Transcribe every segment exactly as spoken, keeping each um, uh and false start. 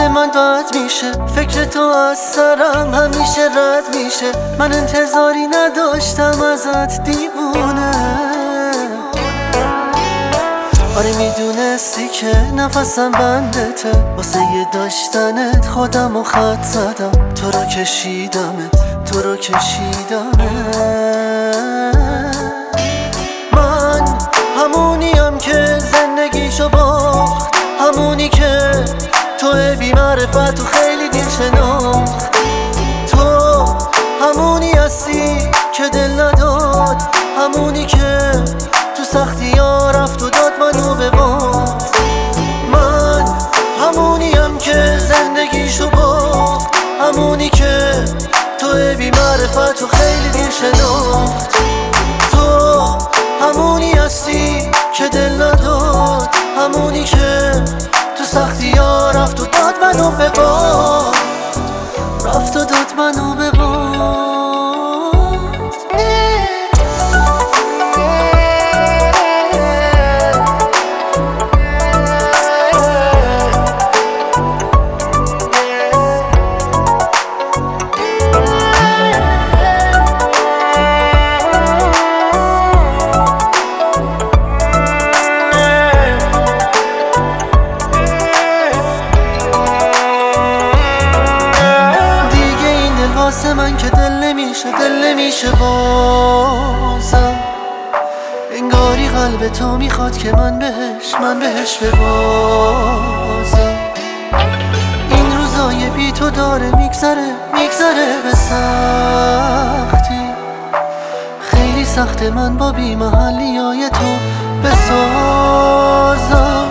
حال من بد میشه، فکر تو از سرم همیشه رد میشه. من انتظاری نداشتم ازت دیوونه. آره میدونستی که نفسم بندته، واسه یه داشتنت خودم و خط زدم. تو رو کشیدمت، تو رو کشیدمت. من همونیم که زندگیشو باخت، همونی که تو بی معرفت و خیلی دیر شناخت. تو همونی هستی که دل نداد، همونی که تو سختی ها رفت و داد منو به باد. من همونیم که زندگیشو باخت، همونی که تو بی معرفت و خیلی دیر شناخت. تو همونی هستی که دل نداد، همونی که تو سختی ها رفت و داد منو به باد. رفت و داد منو به باد. واسه من که دل نمیشه، دل نمیشه بازم. انگاری قلب تو میخواد که من بهش، من بهش ببازم. این روزای بی تو داره میگذره، میگذره به سختی. خیلی سخته من با بی محلی های تو بسازم.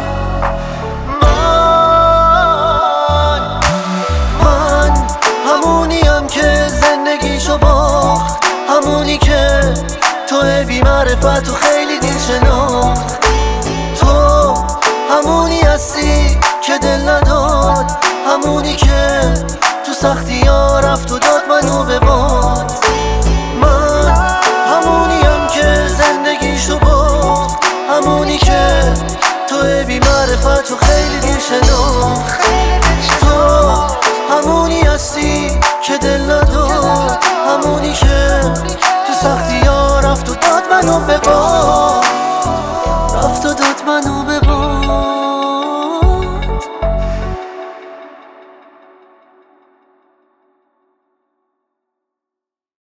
زندگیشو باخت، همونی که تو بی معرفت و خیلی دیر شناخت. تو همونی هستی که دل نداد، همونی که تو سختی ها رفت و داد منو به باد. من همونیم که زندگیشو باخت، همونی که تو بی معرفت و خیلی دیر شناخت. تو همونی هستی که دل نداد، همونی که تو سختی ها رفت و داد منو به باد.